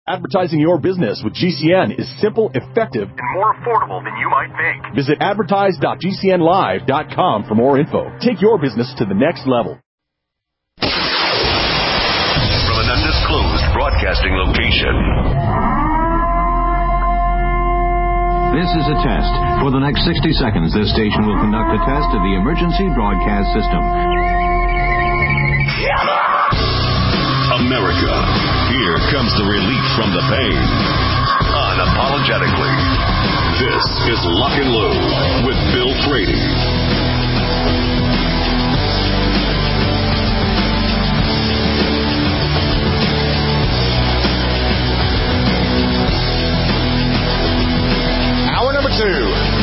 Advertising your business with GCN is simple, effective, and more affordable than you might think. Visit advertise.gcnlive.com for more info. Take your business to the next level. From an undisclosed broadcasting location. This is a test. For the next 60 seconds, this station will conduct a test of the emergency broadcast system. America, here comes the relief from the pain. Unapologetically. This is Lock and Load with Bill Frady. Hour number 2.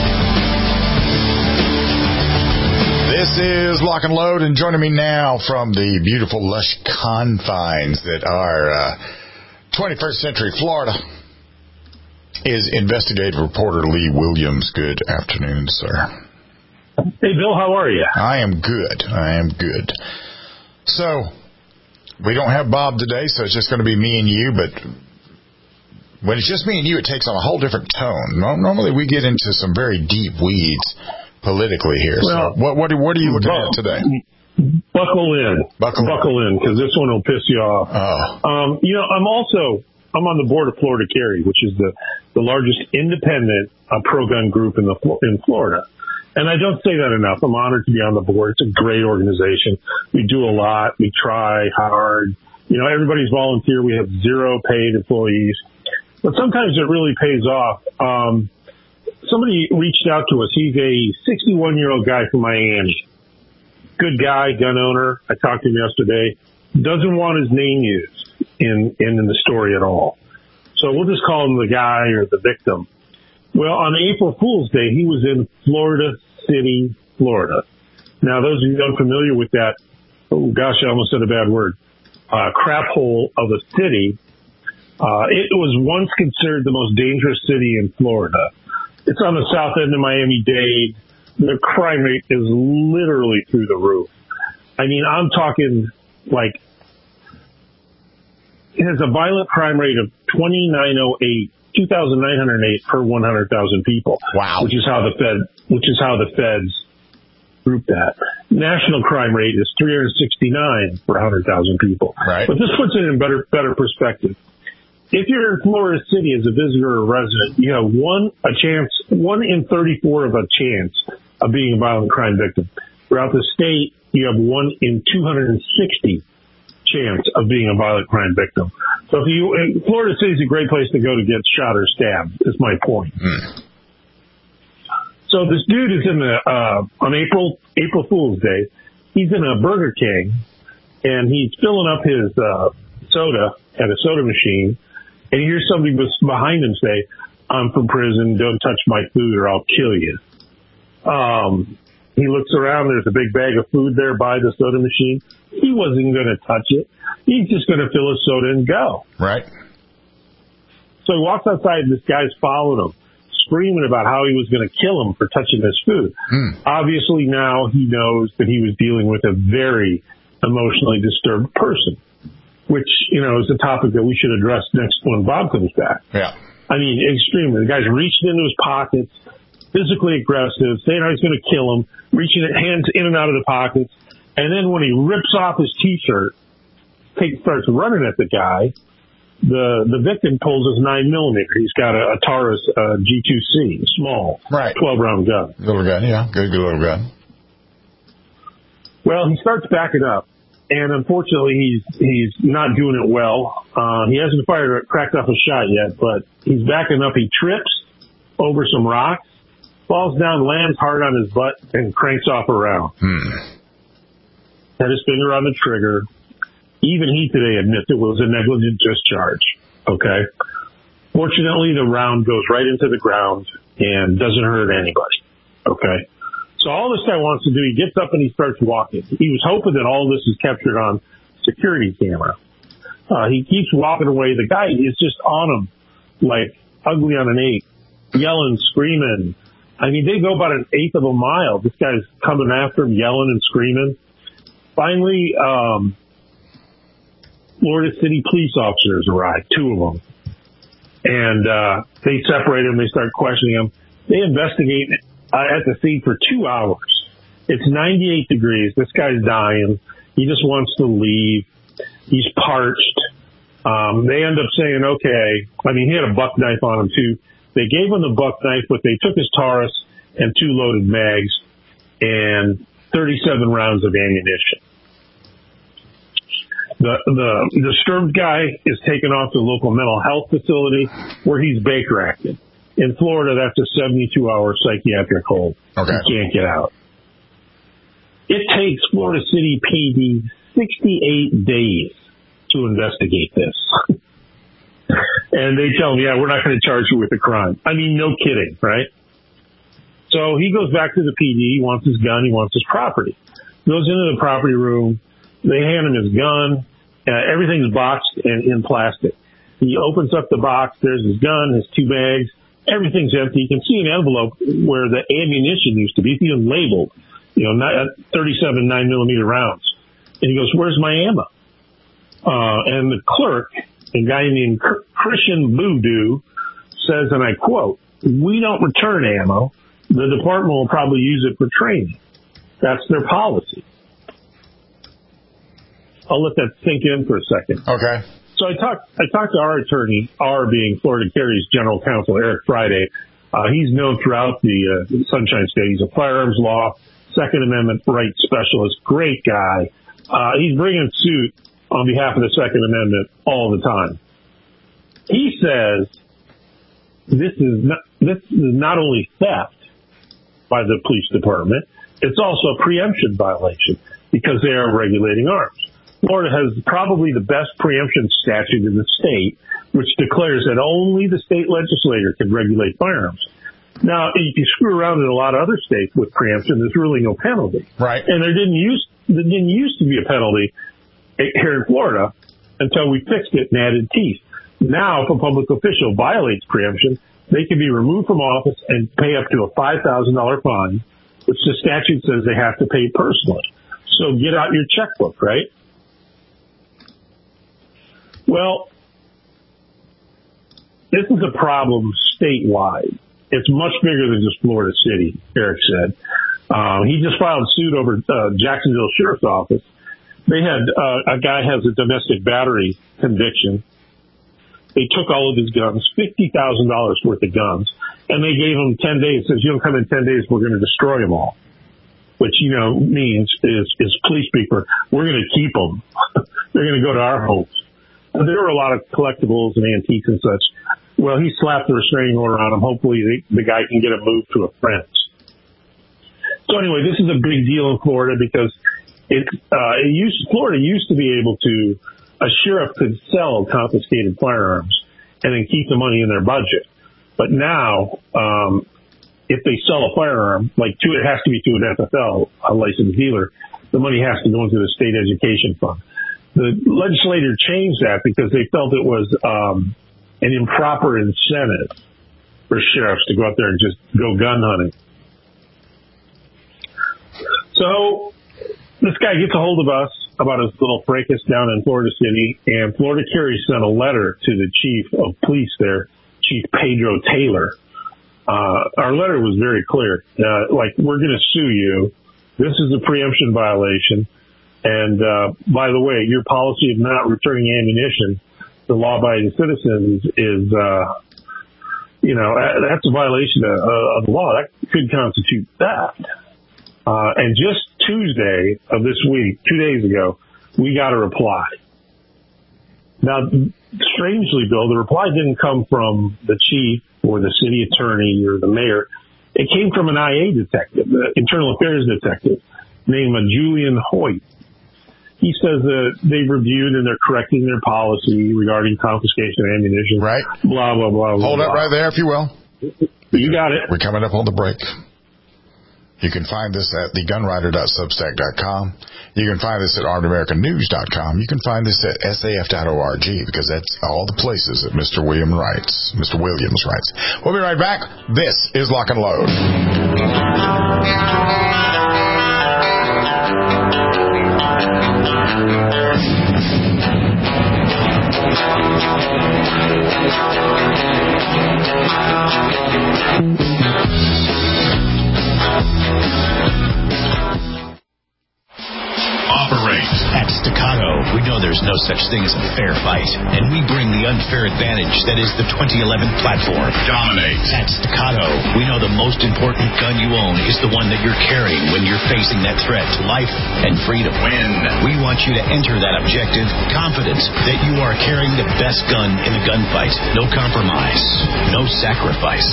This is Lock and Load, and joining me now from the beautiful, lush confines that are 21st century Florida is investigative reporter Lee Williams. Good afternoon, sir. Hey, Bill, how are you? I am good. So, we don't have Bob today, so it's just going to be me and you, but when it's just me and you, it takes on a whole different tone. Normally, we get into some very deep weeds politically here. Well, so what are you looking at today? Buckle in, because this one will piss you off. Oh. I'm on the board of Florida Carry, which is the largest independent pro-gun group in Florida. And I don't say that enough. I'm honored to be on the board. It's a great organization. We do a lot. We try hard. Everybody's volunteer. We have 0 paid employees. But sometimes it really pays off. Somebody reached out to us. He's a 61-year-old guy from Miami. Good guy, gun owner. I talked to him yesterday. Doesn't want his name used in the story at all. So we'll just call him the guy or the victim. Well, on April Fool's Day, he was in Florida City, Florida. Now, those of you unfamiliar with that, oh gosh, I almost said a bad word, crap hole of a city. It was once considered the most dangerous city in Florida. It's on the south end of Miami-Dade. The crime rate is literally through the roof. I mean, I'm talking like it has a violent crime rate of 2,908 per 100,000 people. Wow. Which is how the feds group that. National crime rate is 369 per 100,000 people. Right. But this puts it in better perspective. If you're in Florida City as a visitor or resident, you have 1 in 34 of a chance of being a violent crime victim. Throughout the state, you have 1 in 260 chance of being a violent crime victim. So Florida City is a great place to go to get shot or stabbed, is my point. So this dude is on April Fool's Day, he's in a Burger King, and he's filling up his soda at a soda machine. And you hear somebody behind him say, "I'm from prison, don't touch my food or I'll kill you." He looks around, there's a big bag of food there by the soda machine. He wasn't going to touch it. He's just going to fill his soda and go. Right. So he walks outside and this guy's following him, screaming about how he was going to kill him for touching his food. Obviously now he knows that he was dealing with a very emotionally disturbed person, which, is a topic that we should address next when Bob comes back. Yeah. I mean, extremely. The guy's reaching into his pockets, physically aggressive, saying how he's going to kill him, reaching hands in and out of the pockets. And then when he rips off his T-shirt, starts running at the guy, the victim pulls his 9mm. He's got a Taurus G2C, small, right, 12-round gun. Little gun, yeah. Good little gun. Well, he starts backing up. And unfortunately, he's not doing it well. He hasn't cracked off a shot yet, but he's backing up. He trips over some rocks, falls down, lands hard on his butt, and cranks off a round. Had his finger on the trigger. Even he today admits it was a negligent discharge. Okay. Fortunately, the round goes right into the ground and doesn't hurt anybody. Okay. So all this guy wants to do, he gets up and he starts walking. He was hoping that all this is captured on security camera. He keeps walking away. The guy is just on him like ugly on an ape, yelling, screaming. I mean, they go about an eighth of a mile. This guy's coming after him, yelling and screaming. Finally, Florida City police officers arrive, 2 of them. And they separate them. They start questioning them. They investigate at the scene for 2 hours. It's 98 degrees. This guy's dying. He just wants to leave. He's parched. They end up saying, okay. I mean, he had a buck knife on him, too. They gave him the buck knife, but they took his Taurus and 2 loaded mags and 37 rounds of ammunition. The disturbed guy is taken off to a local mental health facility where he's Baker acted. In Florida, that's a 72-hour psychiatric hold. Okay. You can't get out. It takes Florida City PD 68 days to investigate this. And they tell him, yeah, we're not going to charge you with a crime. I mean, no kidding, right? So he goes back to the PD. He wants his gun. He wants his property. Goes into the property room. They hand him his gun. Everything's boxed and in plastic. He opens up the box. There's his gun, his 2 bags. Everything's empty. You can see an envelope where the ammunition used to be. It's even labeled, 37 9mm rounds. And he goes, where's my ammo? And the clerk, a guy named Christian Boudou, says, and I quote, we don't return ammo. The department will probably use it for training. That's their policy. I'll let that sink in for a second. Okay. So I talked to our attorney, our being Florida Carry's general counsel, Eric Friday. He's known throughout the Sunshine State. He's a firearms law, Second Amendment rights specialist, great guy. He's bringing suit on behalf of the Second Amendment all the time. He says this is not only theft by the police department, it's also a preemption violation because they are regulating arms. Florida has probably the best preemption statute in the state, which declares that only the state legislature can regulate firearms. Now, if you screw around in a lot of other states with preemption, there's really no penalty. Right. And there didn't used to be a penalty here in Florida until we fixed it and added teeth. Now, if a public official violates preemption, they can be removed from office and pay up to a $5,000 fine, which the statute says they have to pay personally. So get out your checkbook, right? Well, this is a problem statewide. It's much bigger than just Florida City, Eric said. He just filed suit over Jacksonville Sheriff's Office. They had a guy has a domestic battery conviction. They took all of his guns, $50,000 worth of guns, and they gave him 10 days. Says, you don't come in 10 days, we're going to destroy them all. Which, means is police speak for, we're going to keep them. They're going to go to our homes. There were a lot of collectibles and antiques and such. Well, he slapped the restraining order on him. Hopefully the guy can get a move to a friend's. So anyway, this is a big deal in Florida because Florida used to be able to, a sheriff could sell confiscated firearms and then keep the money in their budget. But now, if they sell a firearm, it has to be to an FFL, a licensed dealer, the money has to go into the state education fund. The legislature changed that because they felt it was an improper incentive for sheriffs to go out there and just go gun hunting. So this guy gets a hold of us about his little fracas down in Florida City, and Florida Carry sent a letter to the chief of police there, Chief Pedro Taylor. Our letter was very clear. We're going to sue you. This is a preemption violation. And, by the way, your policy of not returning ammunition to law-abiding citizens is, that's a violation of the law. That could constitute theft. And just Tuesday of this week, 2 days ago, we got a reply. Now, strangely, Bill, the reply didn't come from the chief or the city attorney or the mayor. It came from an IA detective, the internal affairs detective, named Julian Hoyt. He says that they've reviewed and they're correcting their policy regarding confiscation of ammunition. Right. Blah, blah, blah. Hold it right there, if you will. You got it. We're coming up on the break. You can find this at thegunwriter.substack.com. You can find this at armedamericannews.com. You can find this at saf.org because that's all the places that Mr. Williams writes. We'll be right back. This is Lock and Load. At Staccato, we know there's no such thing as a fair fight, and we bring the unfair advantage that is the 2011 platform. Dominate. At Staccato, we know the most important gun you own is the one that you're carrying when you're facing that threat to life and freedom. Win. We want you to enter that objective confident that you are carrying the best gun in the gunfight. No compromise, no sacrifice.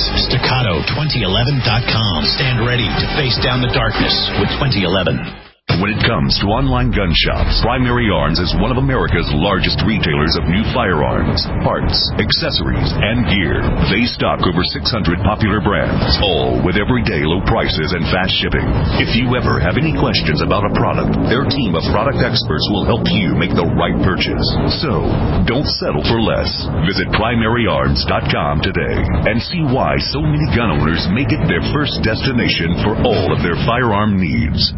Staccato2011.com. Stand ready to face down the darkness with 2011. When it comes to online gun shops, Primary Arms is one of America's largest retailers of new firearms, parts, accessories, and gear. They stock over 600 popular brands, all with everyday low prices and fast shipping. If you ever have any questions about a product, their team of product experts will help you make the right purchase. So, don't settle for less. Visit PrimaryArms.com today and see why so many gun owners make it their first destination for all of their firearm needs.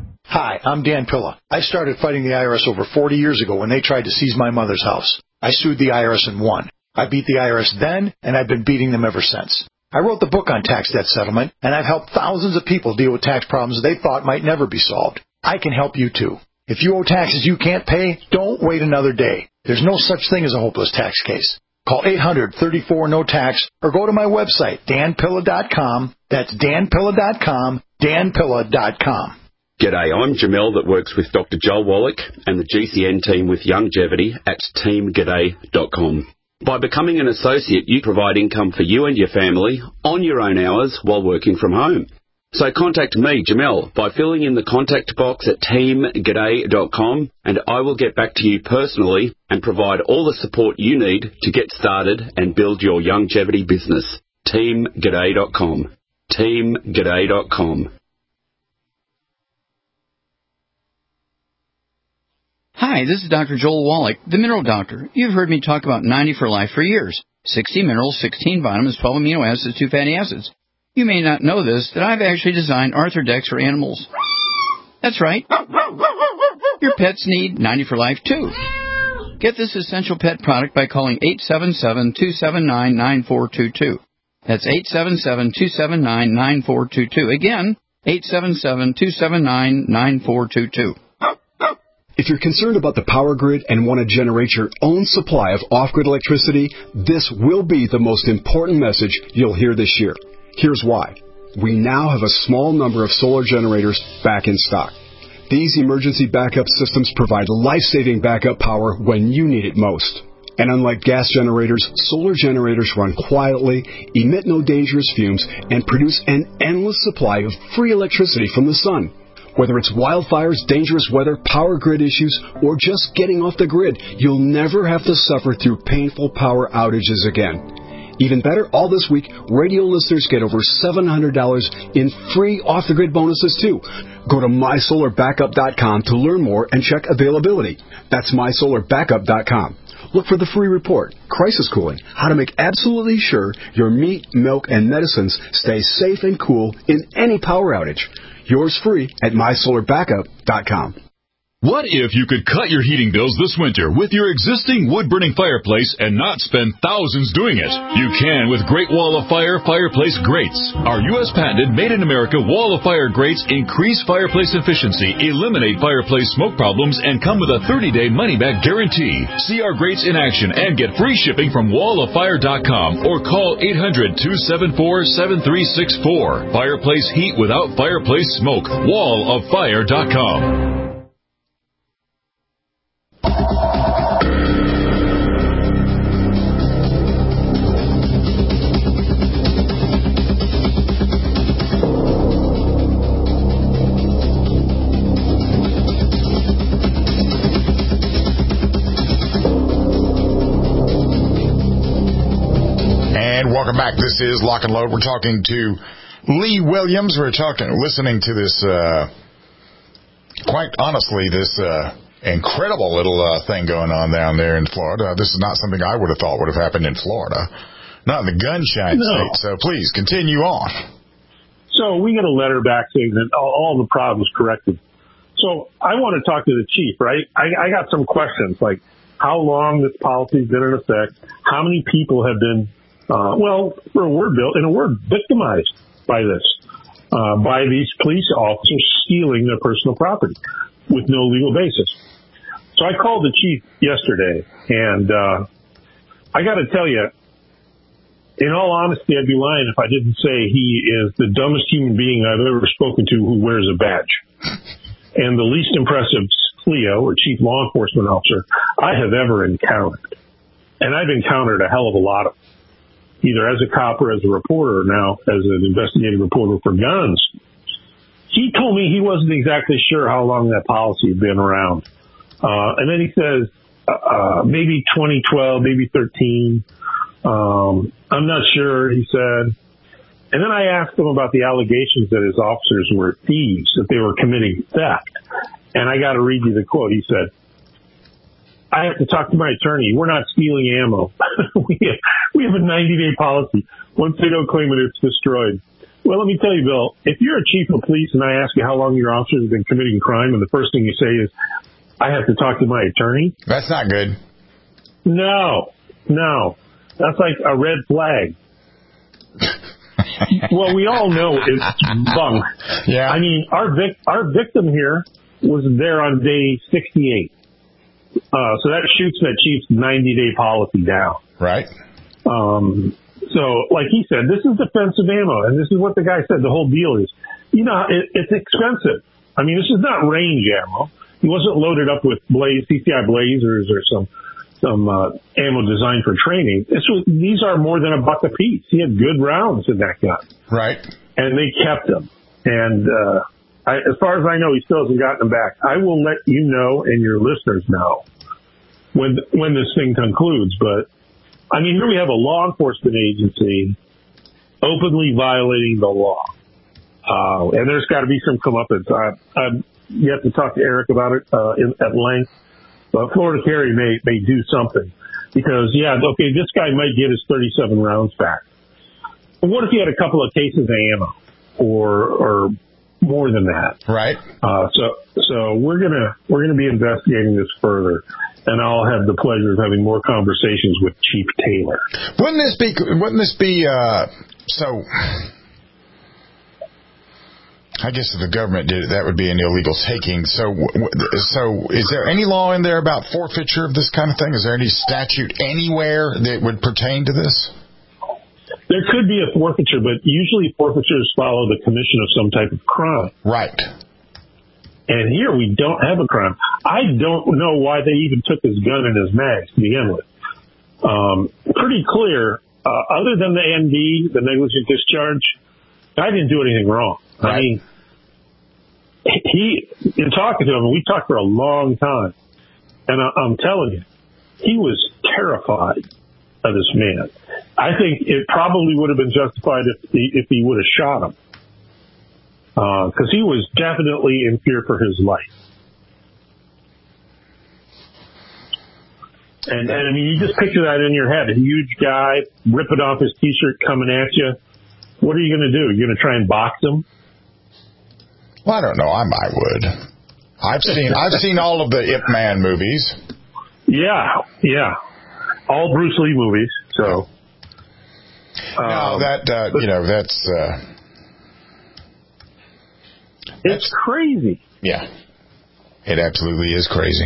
Hi, I'm Dan Pilla. I started fighting the IRS over 40 years ago when they tried to seize my mother's house. I sued the IRS and won. I beat the IRS then, and I've been beating them ever since. I wrote the book on tax debt settlement, and I've helped thousands of people deal with tax problems they thought might never be solved. I can help you too. If you owe taxes you can't pay, don't wait another day. There's no such thing as a hopeless tax case. Call 800-34-NO-TAX or go to my website, danpilla.com. That's danpilla.com, danpilla.com. G'day, I'm Jamel that works with Dr. Joel Wallach and the GCN team with Longevity at teamg'day.com. By becoming an associate, you provide income for you and your family on your own hours while working from home. So contact me, Jamel, by filling in the contact box at teamg'day.com, and I will get back to you personally and provide all the support you need to get started and build your longevity business. teamg'day.com. teamg'day.com. Hi, this is Dr. Joel Wallach, the Mineral Doctor. You've heard me talk about 90 for Life for years. 60 minerals, 16 vitamins, 12 amino acids, 2 fatty acids. You may not know this, that I've actually designed Arthrodex for animals. That's right. Your pets need 90 for Life, too. Get this essential pet product by calling 877-279-9422. That's 877-279-9422. Again, 877-279-9422. If you're concerned about the power grid and want to generate your own supply of off-grid electricity, this will be the most important message you'll hear this year. Here's why. We now have a small number of solar generators back in stock. These emergency backup systems provide life-saving backup power when you need it most. And unlike gas generators, solar generators run quietly, emit no dangerous fumes, and produce an endless supply of free electricity from the sun. Whether it's wildfires, dangerous weather, power grid issues, or just getting off the grid, you'll never have to suffer through painful power outages again. Even better, all this week, radio listeners get over $700 in free off-the-grid bonuses, too. Go to mysolarbackup.com to learn more and check availability. That's mysolarbackup.com. Look for the free report, Crisis Cooling, how to make absolutely sure your meat, milk, and medicines stay safe and cool in any power outage. Yours free at mysolarbackup.com. What if you could cut your heating bills this winter with your existing wood-burning fireplace and not spend thousands doing it? You can with Great Wall of Fire fireplace grates. Our U.S.-patented, made-in-America Wall of Fire grates increase fireplace efficiency, eliminate fireplace smoke problems, and come with a 30-day money-back guarantee. See our grates in action and get free shipping from walloffire.com or call 800-274-7364. Fireplace heat without fireplace smoke. walloffire.com. Welcome back. This is Lock and Load. We're talking to Lee Williams. We're listening to this, quite honestly, this incredible little thing going on down there in Florida. This is not something I would have thought would have happened in Florida, not in the gunshine state. So please continue on. So we get a letter back saying that all the problems corrected. So I want to talk to the chief, right? I got some questions like, how long this policy's been in effect, how many people have been, victimized by this, by these police officers stealing their personal property with no legal basis. So I called the chief yesterday, and I got to tell you, in all honesty, I'd be lying if I didn't say he is the dumbest human being I've ever spoken to who wears a badge, and the least impressive CLEO, or Chief Law Enforcement Officer, I have ever encountered. And I've encountered a hell of a lot of them, either as a cop or as a reporter, now as an investigative reporter for guns. He told me he wasn't exactly sure how long that policy had been around. And then he says, maybe 2012, maybe 13. I'm not sure, he said. And then I asked him about the allegations that his officers were thieves, that they were committing theft. And I got to read you the quote. He said, I have to talk to my attorney. We're not stealing ammo. we have a 90-day policy. Once they don't claim it, it's destroyed. Well, let me tell you, Bill, if you're a chief of police and I ask you how long your officers have been committing crime, and the first thing you say is, I have to talk to my attorney. That's not good. No. That's like a red flag. Well, we all know it's bunk. Yeah. I mean, our victim here was there on day 68. So that shoots that chief's 90-day policy down. Right. So, like he said, this is defensive ammo, and this is what the guy said. The whole deal is, it's expensive. I mean, this is not range ammo. He wasn't loaded up with CCI Blazers or some ammo designed for training. These are more than $1 a piece. He had good rounds in that gun. Right. And they kept them. And as far as I know, he still hasn't gotten them back. I will let you know and your listeners know when this thing concludes. But, I mean, here we have a law enforcement agency openly violating the law. And there's got to be some comeuppance. You have to talk to Eric about it at length. But Florida Carry may do something. Because, this guy might get his 37 rounds back. But what if he had a couple of cases of ammo or more than that? Right. So we're gonna be investigating this further, and I'll have the pleasure of having more conversations with Chief Taylor. Wouldn't this be so? I guess if the government did it, that would be an illegal taking. So is there any law in there about forfeiture of this kind of thing? Is there any statute anywhere that would pertain to this? There could be a forfeiture, but usually forfeitures follow the commission of some type of crime. Right. And here we don't have a crime. I don't know why they even took his gun and his mags to begin with. Pretty clear, other than the ND, the negligent discharge, I didn't do anything wrong. Right. I mean, in talking to him, we talked for a long time, and I'm telling you, he was terrified of this man. I think it probably would have been justified if he would have shot him, because he was definitely in fear for his life. And I mean, you just picture that in your head, a huge guy ripping off his T-shirt coming at you. What are you going to do? You're going to try and box him? Well, I don't know. I would. I've seen all of the Ip Man movies. Yeah. All Bruce Lee movies. So. No, that's. It's crazy. Yeah, it absolutely is crazy.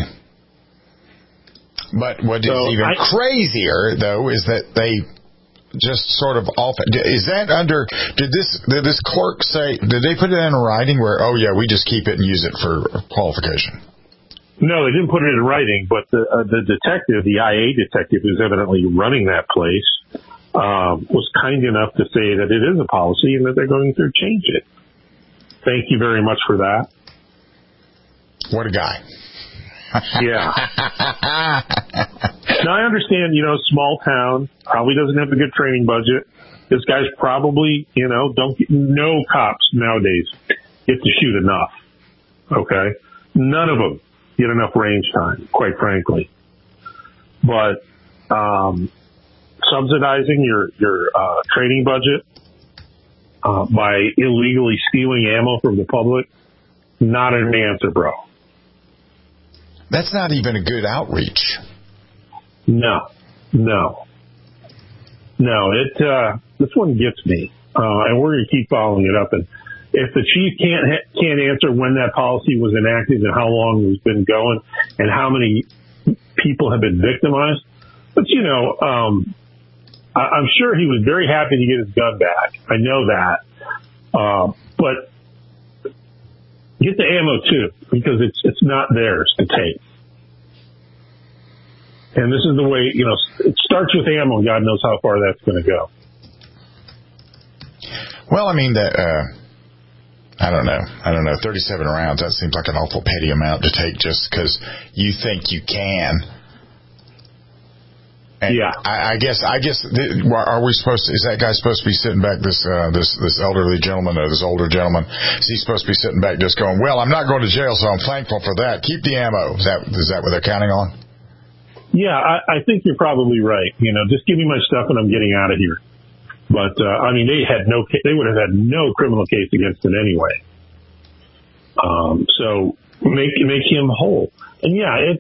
But what is even crazier, though, is that they just sort of is that under? Did this clerk say? Did they put it in writing where? Oh yeah, we just keep it and use it for qualification. No, they didn't put it in writing. But the detective, the IA detective, who's evidently running that place, was kind enough to say that it is a policy and that they're going to change it. Thank you very much for that. What a guy. Yeah. Now, I understand, small town, probably doesn't have a good training budget. This guy's probably, no cops nowadays get to shoot enough. Okay? None of them get enough range time, quite frankly. But subsidizing your training budget by illegally stealing ammo from the public, not an answer, bro. That's not even a good outreach. No. This one gets me, and we're going to keep following it up. And if the chief can't answer when that policy was enacted and how long it's been going and how many people have been victimized, but I'm sure he was very happy to get his gun back. I know that, but get the ammo too, because it's not theirs to take. And this is the way, it starts with ammo. God knows how far that's going to go. Well, I mean, I don't know. 37 rounds, that seems like an awful petty amount to take just because you think you can. And yeah. I guess, are we supposed to, is that guy supposed to be sitting back, this elderly gentleman or this older gentleman, is he supposed to be sitting back just going, well, I'm not going to jail, so I'm thankful for that. Keep the ammo. Is that what they're counting on? Yeah, I think you're probably right. Just give me my stuff and I'm getting out of here. But they would have had no criminal case against it anyway. So make him whole. And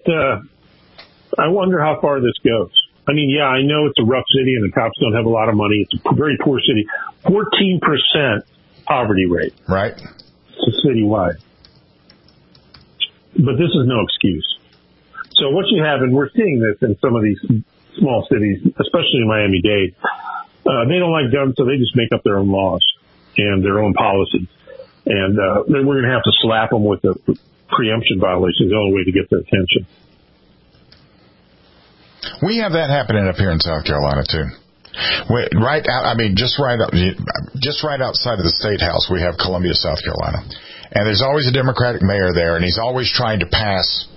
I wonder how far this goes. I know it's a rough city and the cops don't have a lot of money. It's a very poor city. 14% poverty rate. Right. It's citywide. But this is no excuse. So what you have, and we're seeing this in some of these small cities, especially in Miami-Dade, they don't like guns, so they just make up their own laws and their own policies. And then we're going to have to slap them with the preemption violation, the only way to get their attention. We have that happening up here in South Carolina, too. Just right outside of the State House, we have Columbia, South Carolina. And there's always a Democratic mayor there, and he's always trying to pass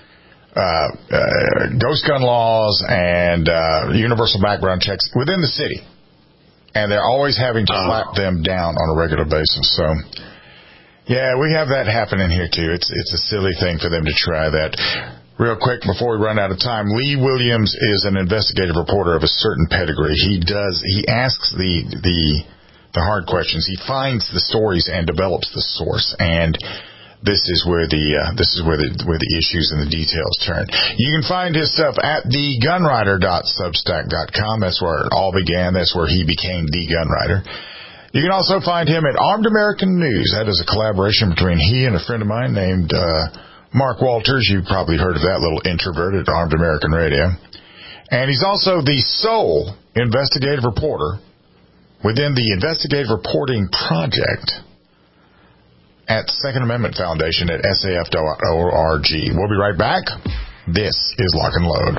ghost gun laws and universal background checks within the city. And they're always having to slap them down on a regular basis. So, yeah, we have that happening here, too. It's a silly thing for them to try that. Real quick, before we run out of time, Lee Williams is an investigative reporter of a certain pedigree. He asks the hard questions. He finds the stories and develops the source. And this is where the issues and the details turn. You can find his stuff at thegunwriter.substack.com. That's where it all began. That's where he became the Gunwriter. You can also find him at Armed American News. That is a collaboration between he and a friend of mine named Mark Walters. You've probably heard of that little introvert at Armed American Radio. And he's also the sole investigative reporter within the Investigative Reporting Project at Second Amendment Foundation at saf.org. We'll be right back. This is Lock and Load.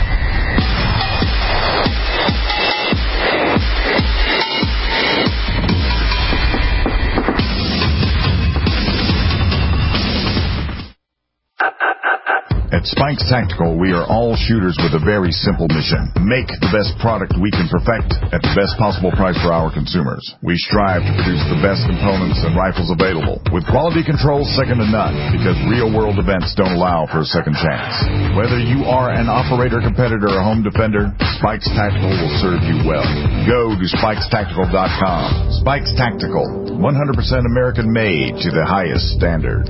At Spikes Tactical, we are all shooters with a very simple mission. Make the best product we can perfect at the best possible price for our consumers. We strive to produce the best components and rifles available, with quality control second to none, because real-world events don't allow for a second chance. Whether you are an operator, competitor, or home defender, Spikes Tactical will serve you well. Go to SpikesTactical.com. Spikes Tactical, 100% American-made to the highest standard.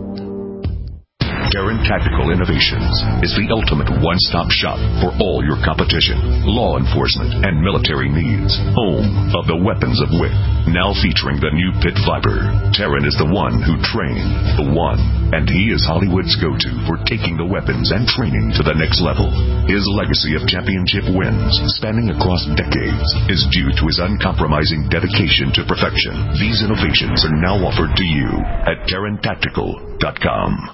Karen Tactical Innovations is the ultimate one-stop shop for all your competition, law enforcement, and military needs. Home of the weapons of wit. Now featuring the new Pit Viper. Terran is the one who trained the one, and he is Hollywood's go-to for taking the weapons and training to the next level. His legacy of championship wins, spanning across decades, is due to his uncompromising dedication to perfection. These innovations are now offered to you at KarenTactical.com.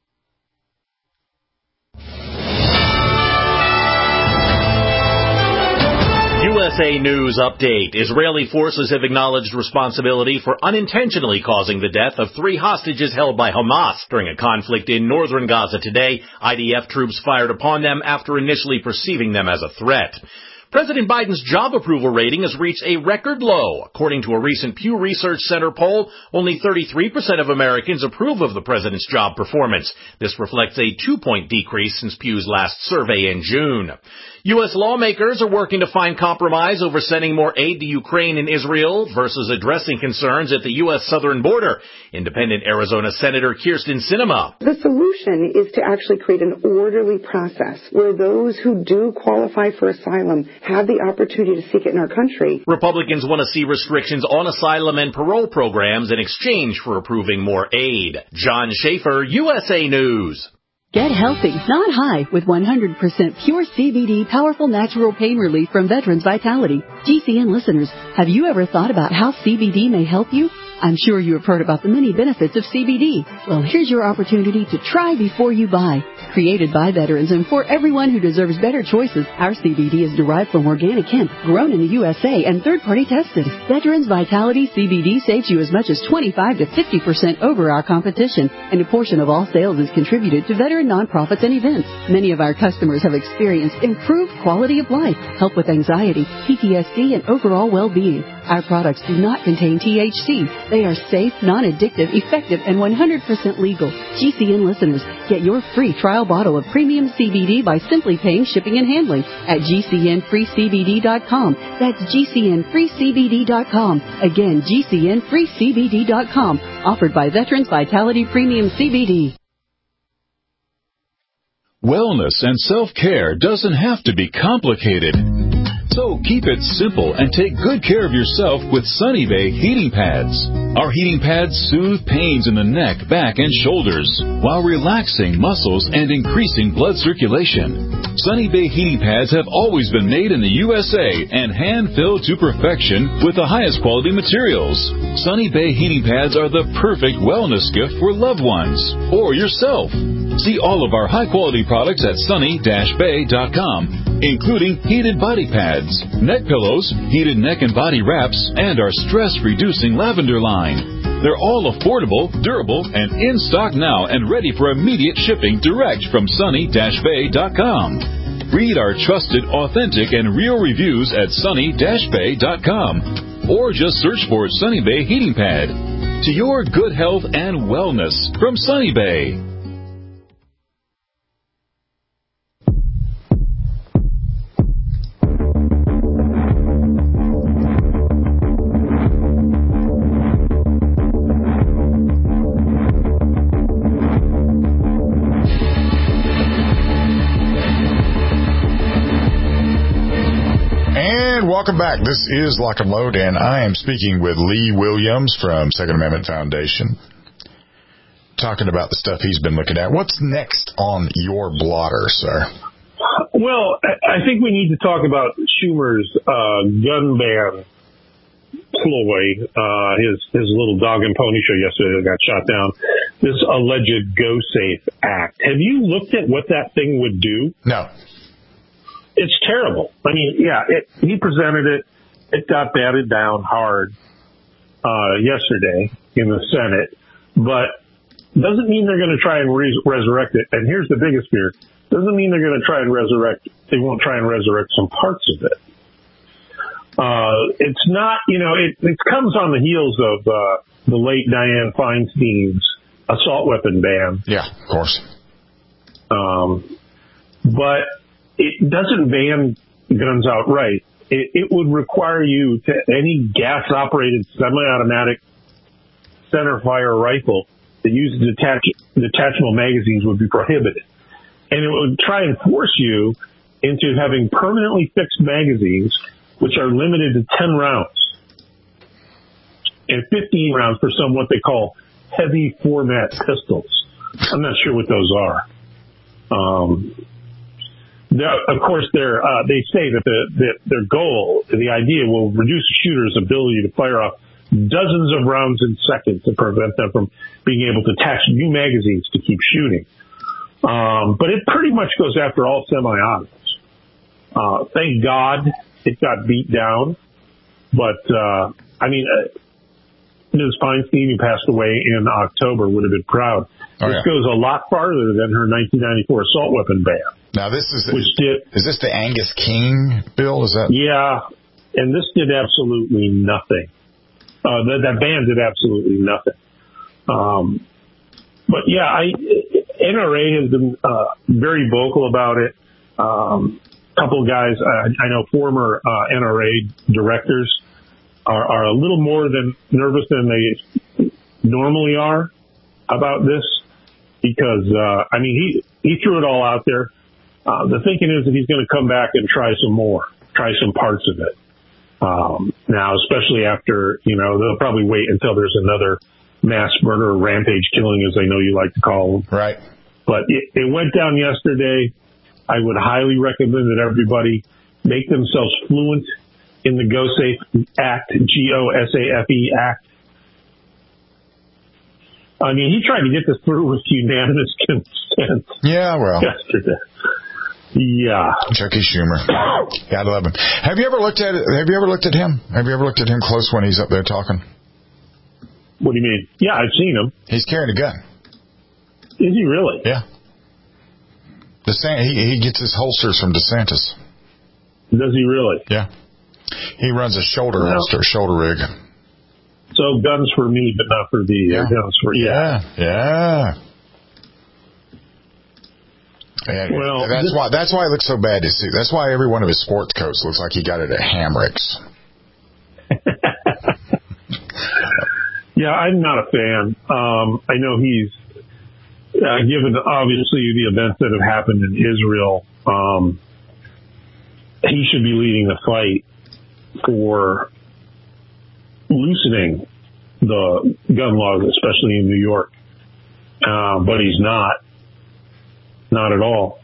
USA News Update. Israeli forces have acknowledged responsibility for unintentionally causing the death of 3 hostages held by Hamas during a conflict in northern Gaza today. IDF troops fired upon them after initially perceiving them as a threat. President Biden's job approval rating has reached a record low. According to a recent Pew Research Center poll, only 33% of Americans approve of the president's job performance. This reflects a 2-point decrease since Pew's last survey in June. U.S. lawmakers are working to find compromise over sending more aid to Ukraine and Israel versus addressing concerns at the U.S. southern border. Independent Arizona Senator Kyrsten Sinema. The solution is to actually create an orderly process where those who do qualify for asylum have the opportunity to seek it in our country. Republicans want to see restrictions on asylum and parole programs in exchange for approving more aid. John Schaefer, USA News. Get healthy, not high, with 100% pure CBD powerful natural pain relief from Veterans Vitality. GCN listeners, have you ever thought about how CBD may help you? I'm sure you have heard about the many benefits of CBD. Well, here's your opportunity to try before you buy. Created by veterans and for everyone who deserves better choices, our CBD is derived from organic hemp, grown in the USA and third-party tested. Veterans Vitality CBD saves you as much as 25 to 50% over our competition, and a portion of all sales is contributed to veteran nonprofits and events. Many of our customers have experienced improved quality of life, help with anxiety, PTSD, and overall well-being. Our products do not contain THC. They are safe, non-addictive, effective, and 100% legal. GCN listeners, get your free trial bottle of premium CBD by simply paying shipping and handling at GCNFreeCBD.com. That's GCNFreeCBD.com. Again, GCNFreeCBD.com. Offered by Veterans Vitality Premium CBD. Wellness and self-care doesn't have to be complicated. So keep it simple and take good care of yourself with Sunny Bay heating pads. Our heating pads soothe pains in the neck, back, and shoulders while relaxing muscles and increasing blood circulation. Sunny Bay heating pads have always been made in the USA and hand-filled to perfection with the highest quality materials. Sunny Bay heating pads are the perfect wellness gift for loved ones or yourself. See all of our high-quality products at sunny-bay.com, including heated body pads, neck pillows, heated neck and body wraps, and our stress-reducing lavender line. They're all affordable, durable, and in stock now and ready for immediate shipping direct from sunny-bay.com. Read our trusted, authentic, and real reviews at sunny-bay.com, or just search for Sunny Bay Heating Pad. To your good health and wellness from Sunny Bay. Welcome back. This is Lock and Load, and I am speaking with Lee Williams from Second Amendment Foundation, talking about the stuff he's been looking at. What's next on your blotter, sir? Well, I think we need to talk about Schumer's gun ban ploy, his little dog and pony show yesterday that got shot down, this alleged Go Safe Act. Have you looked at what that thing would do? No. It's terrible. I mean, yeah, he presented it. It got batted down hard yesterday in the Senate, but doesn't mean they're going to try and resurrect it. And here's the biggest fear. Doesn't mean they're going to try and resurrect. They won't try and resurrect some parts of it. It's not, it comes on the heels of the late Dianne Feinstein's assault weapon ban. Yeah, of course. But it doesn't ban guns outright. It would require you to any gas-operated semi-automatic centerfire rifle that uses detachable magazines would be prohibited. And it would try and force you into having permanently fixed magazines, which are limited to 10 rounds and 15 rounds for some what they call heavy format pistols. I'm not sure what those are. Of course, they say that their goal, the idea, will reduce a shooter's ability to fire off dozens of rounds in seconds to prevent them from being able to attach new magazines to keep shooting. But it pretty much goes after all semi-autos. Thank God it got beat down. But, Ms. Feinstein, who passed away in October, would have been proud. This goes a lot farther than her 1994 assault weapon ban. Now this is is this the Angus King bill? Is that? Yeah, and this did absolutely nothing. That ban did absolutely nothing. But yeah, NRA has been very vocal about it. Couple of guys I know, former NRA directors, are a little more than nervous than they normally are about this, because he threw it all out there. The thinking is that he's going to come back and try some parts of it. Now, especially after, they'll probably wait until there's another mass murder or rampage killing, as I know you like to call them. Right. But it went down yesterday. I would highly recommend that everybody make themselves fluent in the GOSAFE Act, GOSAFE Act. I mean, he tried to get this through with unanimous consent. Yeah, well. Yesterday. Yeah. Chucky Schumer. Gotta love him. Have you ever looked at him? Have you ever looked at him close when he's up there talking? What do you mean? Yeah, I've seen him. He's carrying a gun. Is he really? Yeah. He gets his holsters from DeSantis. Does he really? Yeah. He runs a shoulder rig. So guns for me, but not for thee. Yeah. Guns for Yeah. Well, that's why it looks so bad to see. That's why every one of his sports coats looks like he got it at Hamrick's. Yeah, I'm not a fan. I know he's given obviously the events that have happened in Israel. He should be leading the fight for loosening the gun laws, especially in New York. But he's not at all.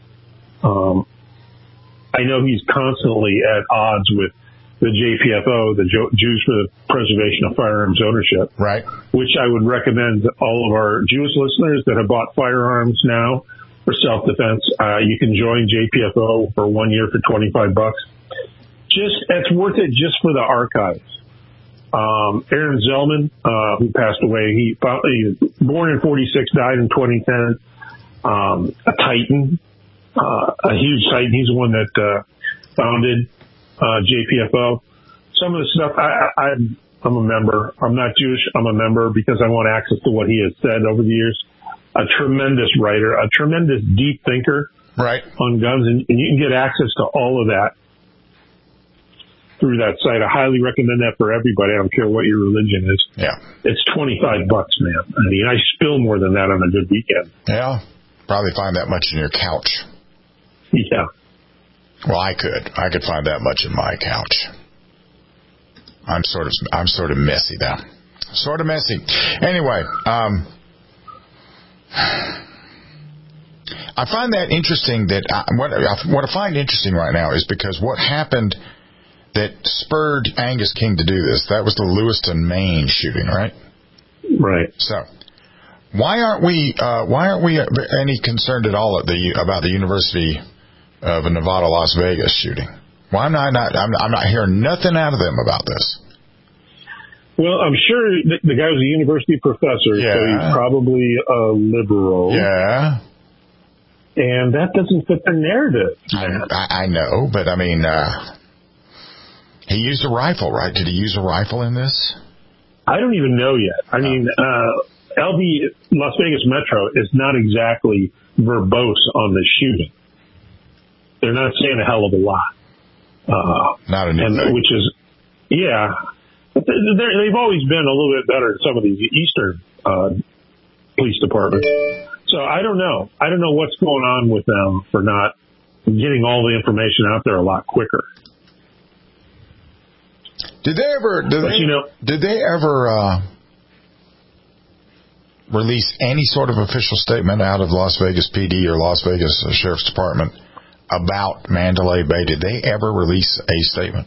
I know he's constantly at odds with the JPFO, the Jews for the Preservation of Firearms Ownership. Right. Which I would recommend all of our Jewish listeners that have bought firearms now for self-defense. You can join JPFO for 1 year for $25. It's worth it just for the archives. Aaron Zellman, who passed away, he born in 46, died in 2010. A titan, a huge titan. He's the one that founded JPFO. Some of the stuff, I'm a member. I'm not Jewish. I'm a member because I want access to what he has said over the years. A tremendous writer, a tremendous deep thinker, right, on guns, and you can get access to all of that through that site. I highly recommend that for everybody. I don't care what your religion is. Yeah, it's $25, man. I mean, I spill more than that on a good weekend. Yeah, probably find that much in your couch. Yeah. Well, I could find that much in my couch. I'm sort of messy though. Sort of messy. Anyway, I find that interesting that what I find interesting right now is because what happened that spurred Angus King to do this, that was the Lewiston, Maine shooting, right? Right. So, why aren't we any concerned at all about the University of Nevada, Las Vegas shooting? Why am I'm not hearing nothing out of them about this. Well, I'm sure the guy was a university professor, so he's probably a liberal. Yeah. And that doesn't fit the narrative. I know, but I mean, he used a rifle, right? Did he use a rifle in this? I don't even know yet. I mean, LV, Las Vegas Metro, is not exactly verbose on the shooting. They're not saying a hell of a lot. Not a new thing. Which is, yeah. But they've always been a little bit better than some of these Eastern police departments. So I don't know. I don't know what's going on with them for not getting all the information out there a lot quicker. Did they ever release any sort of official statement out of Las Vegas PD or Las Vegas Sheriff's Department about Mandalay Bay? Did they ever release a statement?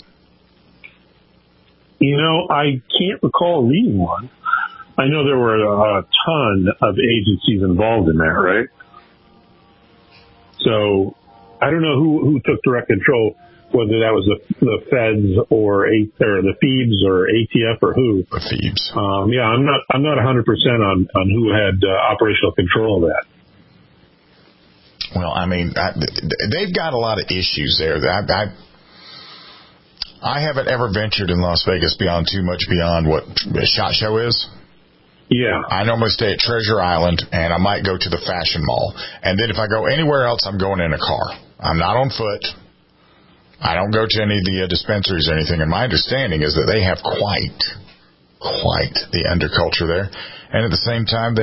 You know, I can't recall reading one. I know there were a ton of agencies involved in that, right? So I don't know who took direct control, whether that was the feds or the Phoebs or ATF or who. The Phoebs. Yeah, I'm not 100% on who had operational control of that. Well, I mean, they've got a lot of issues there. I haven't ever ventured in Las Vegas too much beyond what SHOT Show is. Yeah. I normally stay at Treasure Island, and I might go to the Fashion Mall. And then if I go anywhere else, I'm going in a car. I'm not on foot. I don't go to any of the dispensaries or anything. And my understanding is that they have quite the underculture there. And at the same time,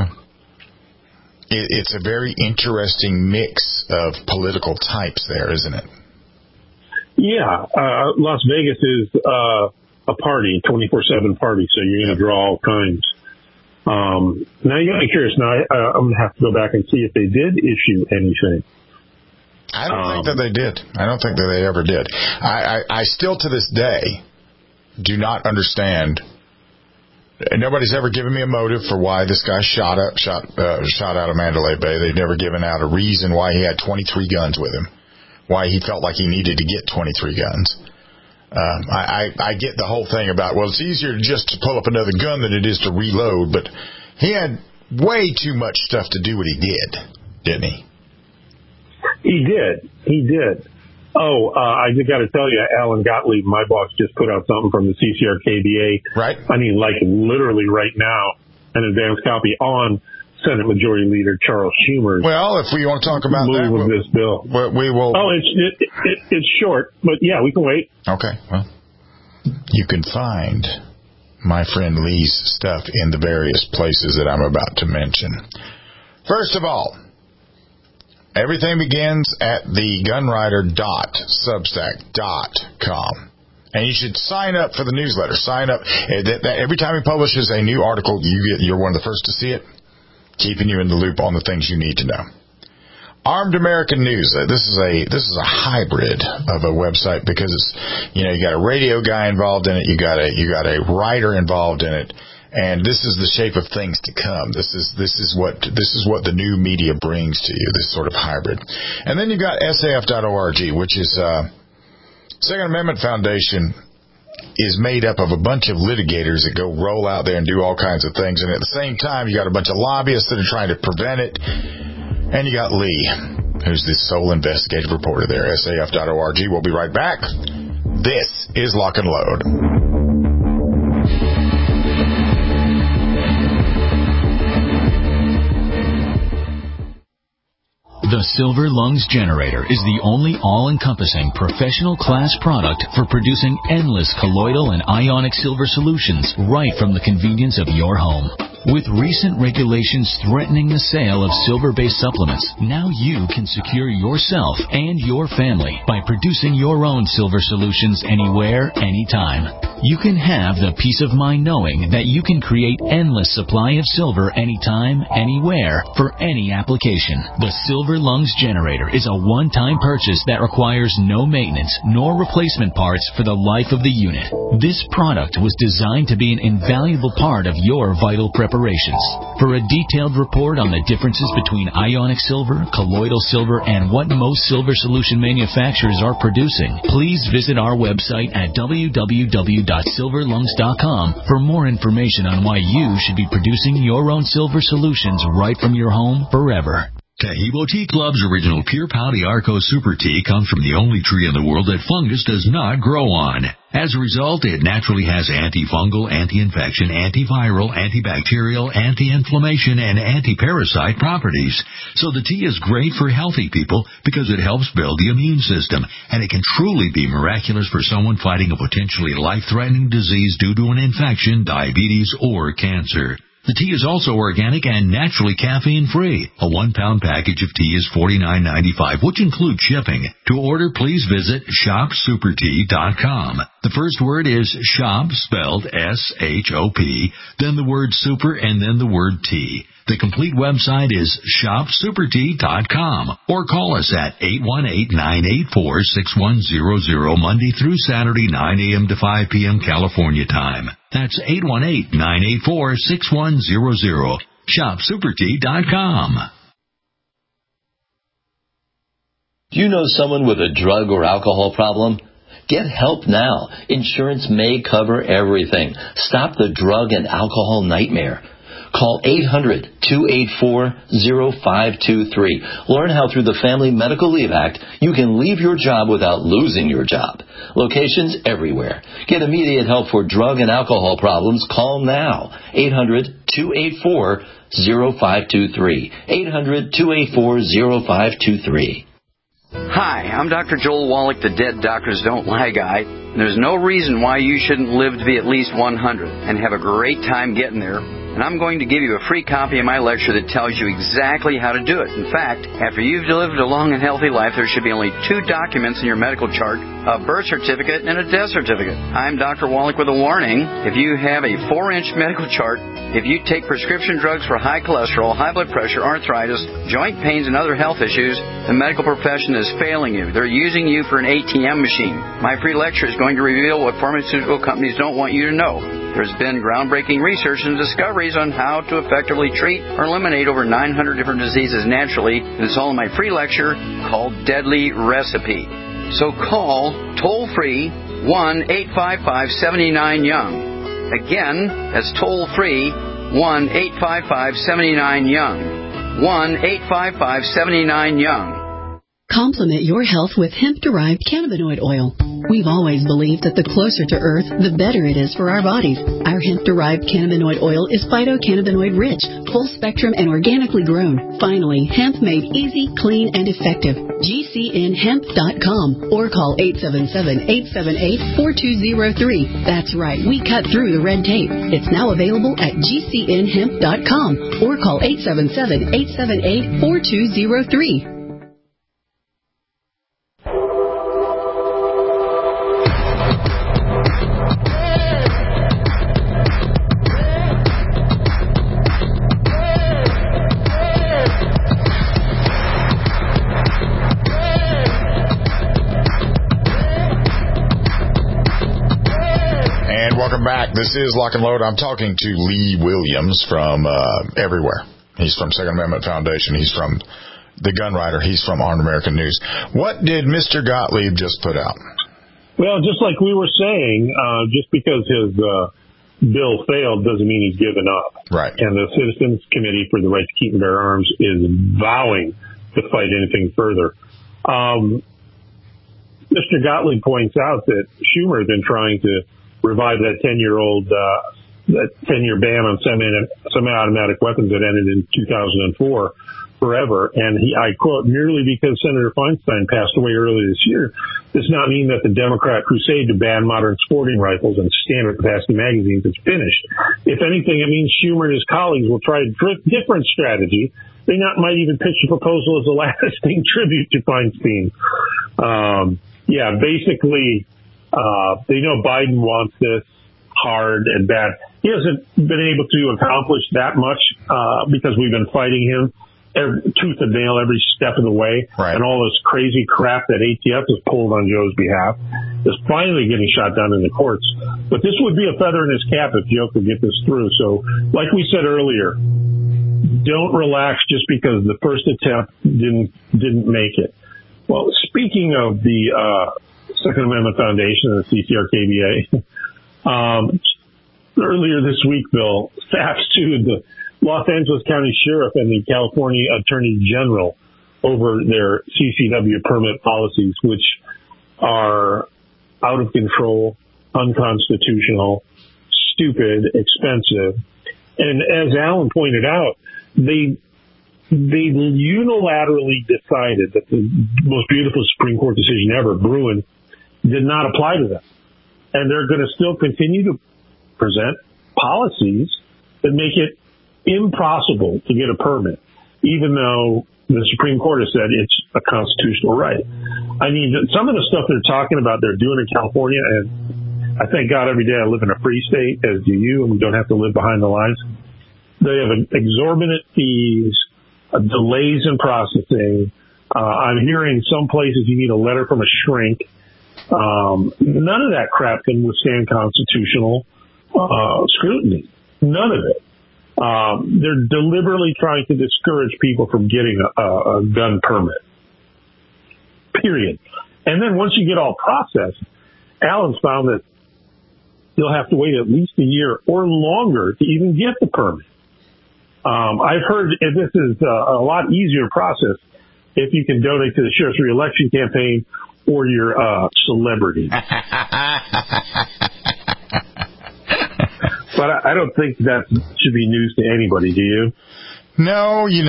it's a very interesting mix of political types there, isn't it? Yeah. Las Vegas is a party, 24/7 party, so you're going to draw all kinds. Now, you got me curious. Now, I'm going to have to go back and see if they did issue anything. I don't think that they did. I don't think that they ever did. I still, to this day, do not understand. Nobody's ever given me a motive for why this guy shot out of Mandalay Bay. They've never given out a reason why he had 23 guns with him, why he felt like he needed to get 23 guns. I get the whole thing about, well, it's easier just to pull up another gun than it is to reload, but he had way too much stuff to do what he did, didn't he? He did. Oh, I just got to tell you, Alan Gottlieb, my boss, just put out something from the CCRKBA. Right. I mean, like literally right now, an advanced copy on Senate Majority Leader Charles Schumer's. Well, if we want to talk about that, this bill, we will. Oh, it's short, but yeah, we can wait. Okay. Well, you can find my friend Lee's stuff in the various places that I'm about to mention. First of all, everything begins at the gunwriter.substack.com. And you should sign up for the newsletter. Sign up. Every time he publishes a new article, you're one of the first to see it, keeping you in the loop on the things you need to know. Armed American News. This is a hybrid of a website because it's, you got a radio guy involved in it, you got a writer involved in it. And this is the shape of things to come. This is what the new media brings to you, this sort of hybrid. And then you've got SAF.org, which is Second Amendment Foundation is made up of a bunch of litigators that go roll out there and do all kinds of things. And at the same time, you got a bunch of lobbyists that are trying to prevent it. And you got Lee, who's the sole investigative reporter there, SAF.org. We'll be right back. This is Lock and Load. The Silver Lungs Generator is the only all-encompassing professional class product for producing endless colloidal and ionic silver solutions right from the convenience of your home. With recent regulations threatening the sale of silver-based supplements, now you can secure yourself and your family by producing your own silver solutions anywhere, anytime. You can have the peace of mind knowing that you can create endless supply of silver anytime, anywhere, for any application. The Silver Lungs Generator is a one-time purchase that requires no maintenance nor replacement parts for the life of the unit. This product was designed to be an invaluable part of your vital preparations. For a detailed report on the differences between ionic silver, colloidal silver, and what most silver solution manufacturers are producing, please visit our website at www.silverlungs.com for more information on why you should be producing your own silver solutions right from your home forever. Tahibo Tea Club's original Pure Pau Arco Super Tea comes from the only tree in the world that fungus does not grow on. As a result, it naturally has antifungal, anti-infection, antiviral, antibacterial, anti-inflammation, and anti-parasite properties. So the tea is great for healthy people because it helps build the immune system, and it can truly be miraculous for someone fighting a potentially life-threatening disease due to an infection, diabetes, or cancer. The tea is also organic and naturally caffeine-free. A 1-pound package of tea is $49.95, which includes shipping. To order, please visit shopsupertea.com. The first word is shop, spelled S-H-O-P, then the word super, and then the word tea. The complete website is shopsupertea.com, or call us at 818-984-6100 Monday through Saturday, 9 a.m. to 5 p.m. California time. That's 818-984-6100. shopsupertea.com. Do you know someone with a drug or alcohol problem? Get help now. Insurance may cover everything. Stop the drug and alcohol nightmare. Call 800-284-0523. Learn how through the Family Medical Leave Act, you can leave your job without losing your job. Locations everywhere. Get immediate help for drug and alcohol problems. Call now. 800-284-0523. 800-284-0523. Hi, I'm Dr. Joel Wallach, the Dead Doctors Don't Lie guy. There's no reason why you shouldn't live to be at least 100 and have a great time getting there. And I'm going to give you a free copy of my lecture that tells you exactly how to do it. In fact, after you've lived a long and healthy life, there should be only 2 documents in your medical chart, a birth certificate and a death certificate. I'm Dr. Wallach with a warning. If you have a 4-inch medical chart, if you take prescription drugs for high cholesterol, high blood pressure, arthritis, joint pains, and other health issues, the medical profession is failing you. They're using you for an ATM machine. My free lecture is going to reveal what pharmaceutical companies don't want you to know. There's been groundbreaking research and discoveries on how to effectively treat or eliminate over 900 different diseases naturally, and it's all in my free lecture called Deadly Recipe. So call toll-free 1-855-79-YOUNG. Again, that's toll-free 1-855-79-YOUNG. 1-855-79-YOUNG. Complement your health with hemp-derived cannabinoid oil. We've always believed that the closer to Earth, the better it is for our bodies. Our hemp-derived cannabinoid oil is phytocannabinoid-rich, full-spectrum, and organically grown. Finally, hemp made easy, clean, and effective. GCNHemp.com or call 877-878-4203. That's right, we cut through the red tape. It's now available at GCNHemp.com or call 877-878-4203. Welcome back. This is Lock and Load. I'm talking to Lee Williams from everywhere. He's from Second Amendment Foundation. He's from The Gun Writer. He's from Armed American News. What did Mr. Gottlieb just put out? Well, just like we were saying, just because his bill failed doesn't mean he's given up. Right. And the Citizens Committee for the Right to Keep and Bear Arms is vowing to fight anything further. Mr. Gottlieb points out that Schumer has been trying to revive that 10-year ban on semi-automatic weapons that ended in 2004 forever. And I quote, merely because Senator Feinstein passed away earlier this year does not mean that the Democrat crusade to ban modern sporting rifles and standard capacity magazines is finished. If anything, it means Schumer and his colleagues will try a different strategy. They might even pitch a proposal as a lasting tribute to Feinstein. Basically, they know Biden wants this hard and bad. He hasn't been able to accomplish that much because we've been fighting him tooth and nail every step of the way. Right. And all this crazy crap that ATF has pulled on Joe's behalf is finally getting shot down in the courts. But this would be a feather in his cap if Joe could get this through. So, like we said earlier, don't relax just because the first attempt didn't make it. Well, speaking of the Second Amendment Foundation and the CCRKBA, earlier this week, Bill, FAPS sued the Los Angeles County Sheriff and the California Attorney General over their CCW permit policies, which are out of control, unconstitutional, stupid, expensive. And as Alan pointed out, they unilaterally decided that the most beautiful Supreme Court decision ever, Bruin, did not apply to them. And they're going to still continue to present policies that make it impossible to get a permit, even though the Supreme Court has said it's a constitutional right. I mean, some of the stuff they're talking about they're doing in California, and I thank God every day I live in a free state, as do you, and we don't have to live behind the lines. They have exorbitant fees, delays in processing. I'm hearing some places you need a letter from a shrink. None of that crap can withstand constitutional scrutiny. None of it. They're deliberately trying to discourage people from getting a gun permit. Period. And then once you get all processed, Alan's found that you'll have to wait at least a year or longer to even get the permit. I've heard this is a lot easier process if you can donate to the sheriff's reelection campaign or your celebrity. But I don't think that should be news to anybody, do you? No, you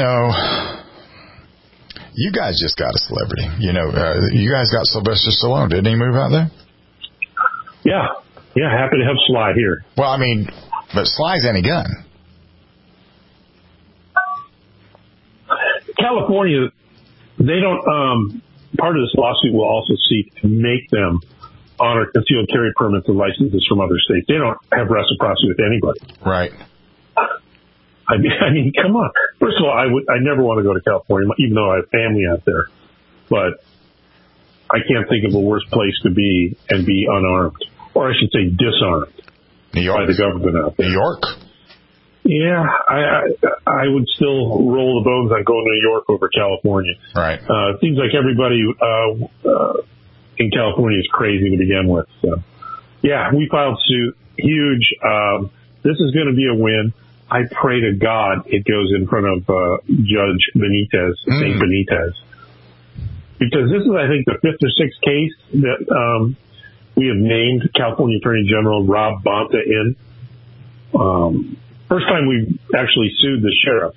guys just got a celebrity. You guys got Sylvester Stallone. Didn't he move out there? Yeah, happy to have Sly here. Well, but Sly's any gun. California, they don't, part of this lawsuit will also seek to make them honor concealed carry permits and licenses from other states. They don't have reciprocity with anybody. Right. I mean, come on. First of all, I never want to go to California, even though I have family out there. But I can't think of a worse place to be and be unarmed. Or I should say disarmed. New York. By the government out there. New York? Yeah, I would still roll the bones on going to New York over California. Right. It seems like everybody in California is crazy to begin with. So, yeah, we filed suit. Huge. This is going to be a win. I pray to God it goes in front of Judge Benitez, St. Benitez. Because this is, I think, the fifth or sixth case that we have named California Attorney General Rob Bonta in. First time we actually sued the sheriff.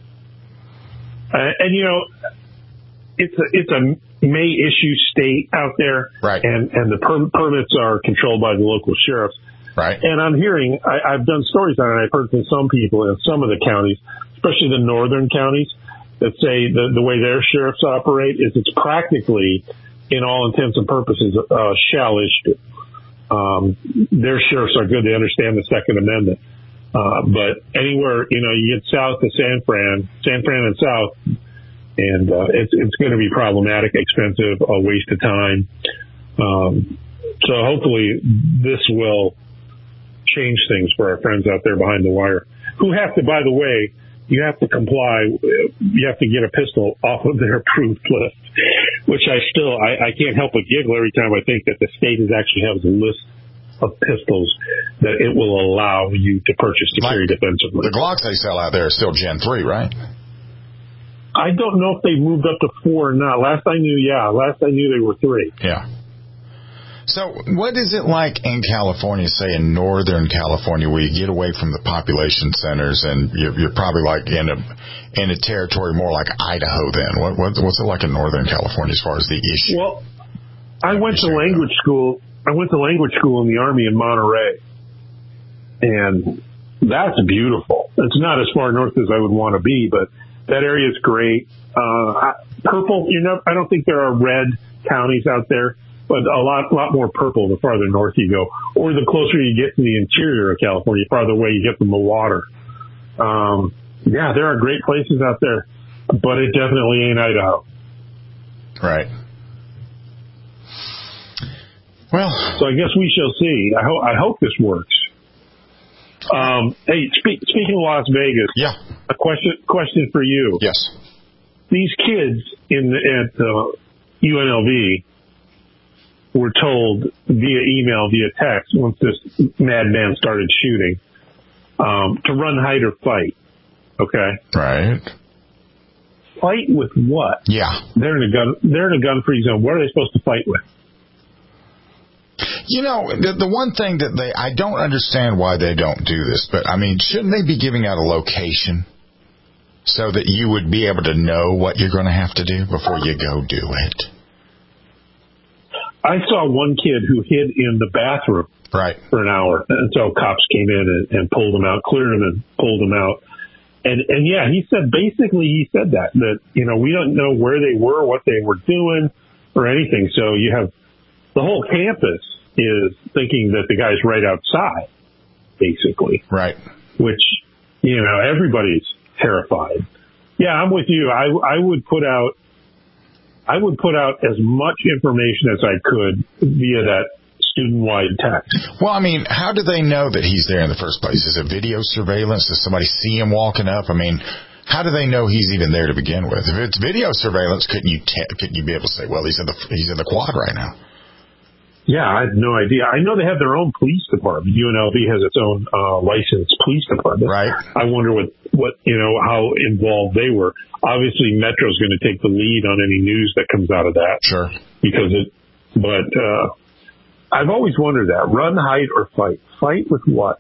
And it's a may issue state out there. Right. And the permits are controlled by the local sheriffs. Right. And I'm hearing, I've done stories on it. I've heard from some people in some of the counties, especially the northern counties, that say the way their sheriffs operate is it's practically, in all intents and purposes, shall issue. Their sheriffs are good. They understand the Second Amendment. But anywhere, you get south of San Fran and south, and it's going to be problematic, expensive, a waste of time. So hopefully this will change things for our friends out there behind the wire, who have to, by the way, you have to comply. You have to get a pistol off of their approved list, which I can't help but giggle every time I think that the state actually has a list of pistols that it will allow you to purchase to carry defensively. The Glocks they sell out there are still Gen 3, right? I don't know if they moved up to 4 or not. Last I knew they were 3. Yeah. So what is it like in California, say in Northern California, where you get away from the population centers and you're probably like in a territory more like Idaho then? What's it like in Northern California as far as the issue? Well, I went to language school in the Army in Monterey, and that's beautiful. It's not as far north as I would want to be, but that area is great. Purple, I don't think there are red counties out there, but a lot more purple the farther north you go, or the closer you get to the interior of California, farther away you get from the water. Yeah, there are great places out there, but it definitely ain't Idaho. Right. Well, so I guess we shall see. I hope this works. Hey, speaking of Las Vegas, yeah, a question for you. Yes, these kids at UNLV were told via email, via text, once this madman started shooting, to run, hide, or fight. Okay, right. Fight with what? Yeah, they're in a gun-free zone. What are they supposed to fight with? The one thing that I don't understand why they don't do this, but shouldn't they be giving out a location so that you would be able to know what you're going to have to do before you go do it? I saw one kid who hid in the bathroom for an hour until cops came in and pulled him out, cleared him and pulled him out. And yeah, he said that we don't know where they were, what they were doing or anything. So you have the whole campus is thinking that the guy's right outside, basically. Right. Which, everybody's terrified. Yeah, I'm with you. I would put out as much information as I could via that student-wide text. Well, how do they know that he's there in the first place? Is it video surveillance? Does somebody see him walking up? How do they know he's even there to begin with? If it's video surveillance, couldn't you be able to say, well, he's in the quad right now? Yeah, I have no idea. I know they have their own police department. UNLV has its own licensed police department. Right. I wonder what how involved they were. Obviously, Metro's going to take the lead on any news that comes out of that. Sure. But I've always wondered that. Run, hide, or fight? Fight with what?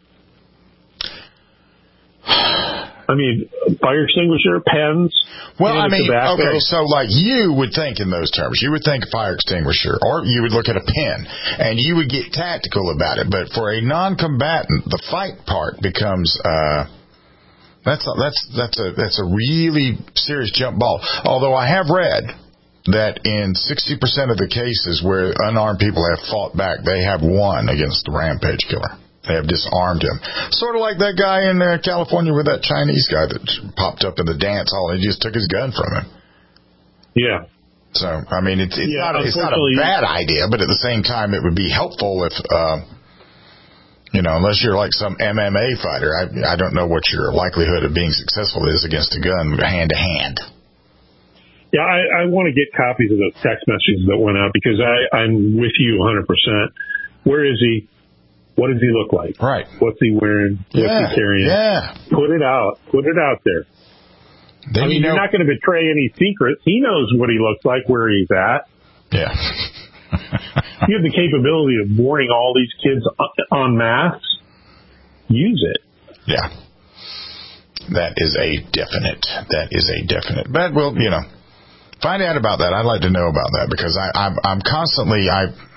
I mean, fire extinguisher, pens. Well, I mean, tobacco. okay, so like you would think in those terms. You would think fire extinguisher, or you would look at a pen, and you would get tactical about it. But for a non-combatant, the fight part becomes that's a really serious jump ball. Although I have read that in 60% of the cases where unarmed people have fought back, they have won against the rampage killer. They have disarmed him. Sort of like that guy in California with that Chinese guy that popped up in the dance hall and he just took his gun from him. Yeah. So, I mean, it's not a bad idea, but at the same time, it would be helpful if, unless you're like some MMA fighter, I don't know what your likelihood of being successful is against a gun hand to hand. Yeah, I want to get copies of those text messages that went out because I'm with you 100%. Where is he? What does he look like? Right. What's he wearing? What's he carrying? Yeah. Put it out. Put it out there. Then you're not going to betray any secrets. He knows what he looks like, where he's at. Yeah. You have the capability of warning all these kids en masse. Use it. Yeah. That is a definite. But we'll, find out about that. I'd like to know about that because I'm constantly,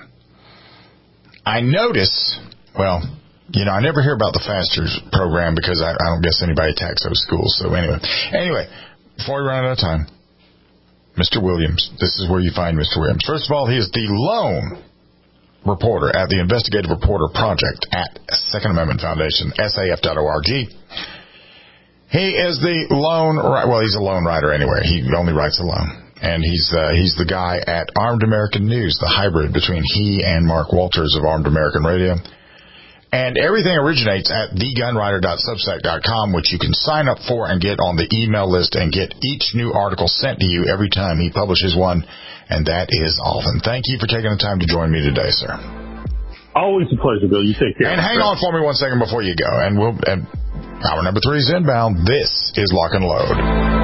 I notice, well, I never hear about the FASTERS program because I don't guess anybody attacks those schools. So anyway, before we run out of time, Mr. Williams, this is where you find Mr. Williams. First of all, he is the lone reporter at the Investigative Reporter Project at Second Amendment Foundation, SAF.org. He is the he's a lone writer anyway. He only writes alone. And he's the guy at Armed American News, the hybrid between he and Mark Walters of Armed American Radio. And everything originates at thegunwriter.substack.com, which you can sign up for and get on the email list and get each new article sent to you every time he publishes one. And that is all. And thank you for taking the time to join me today, sir. Always a pleasure, Bill. You take care. And hang on for me 1 second before you go. And hour number 3 is inbound. This is Lock and Load.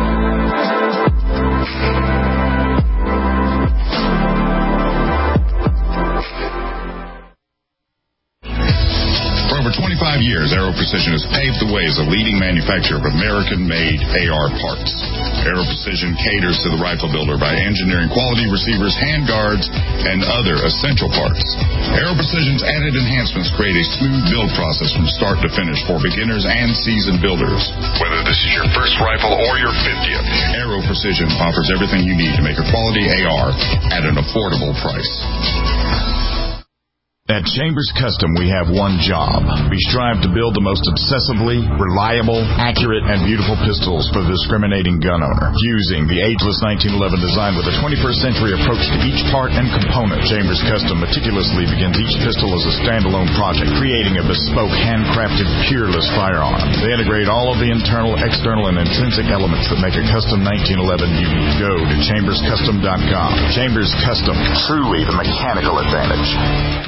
For over 25 years, Aero Precision has paved the way as a leading manufacturer of American-made AR parts. Aero Precision caters to the rifle builder by engineering quality receivers, handguards, and other essential parts. Aero Precision's added enhancements create a smooth build process from start to finish for beginners and seasoned builders. Whether this is your first rifle or your 50th, Aero Precision offers everything you need to make a quality AR at an affordable price. At Chambers Custom, we have one job. We strive to build the most obsessively reliable, accurate, and beautiful pistols for the discriminating gun owner. Using the ageless 1911 design with a 21st century approach to each part and component, Chambers Custom meticulously begins each pistol as a standalone project, creating a bespoke, handcrafted, peerless firearm. They integrate all of the internal, external, and intrinsic elements that make a custom 1911 unique. Go to chamberscustom.com. Chambers Custom, truly the mechanical advantage.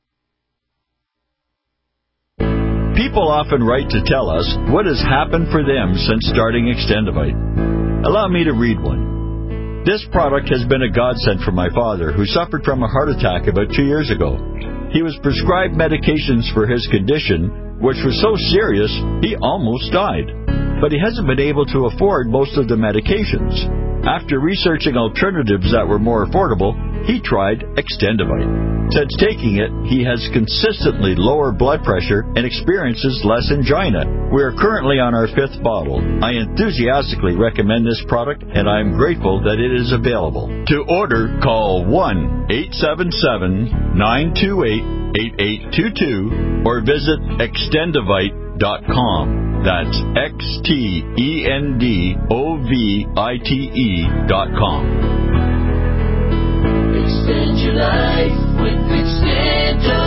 People often write to tell us what has happened for them since starting Extendivite. Allow me to read one. This product has been a godsend for my father, who suffered from a heart attack about 2 years ago. He was prescribed medications for his condition, which was so serious he almost died. But he hasn't been able to afford most of the medications. After researching alternatives that were more affordable, he tried Extendivite. Since taking it, he has consistently lower blood pressure and experiences less angina. We are currently on our 5th bottle. I enthusiastically recommend this product, and I am grateful that it is available. To order, call 1-877-928-8822 or visit Extendivite.com. That's XTENDOVITE.com. Extend your life with Extendivite.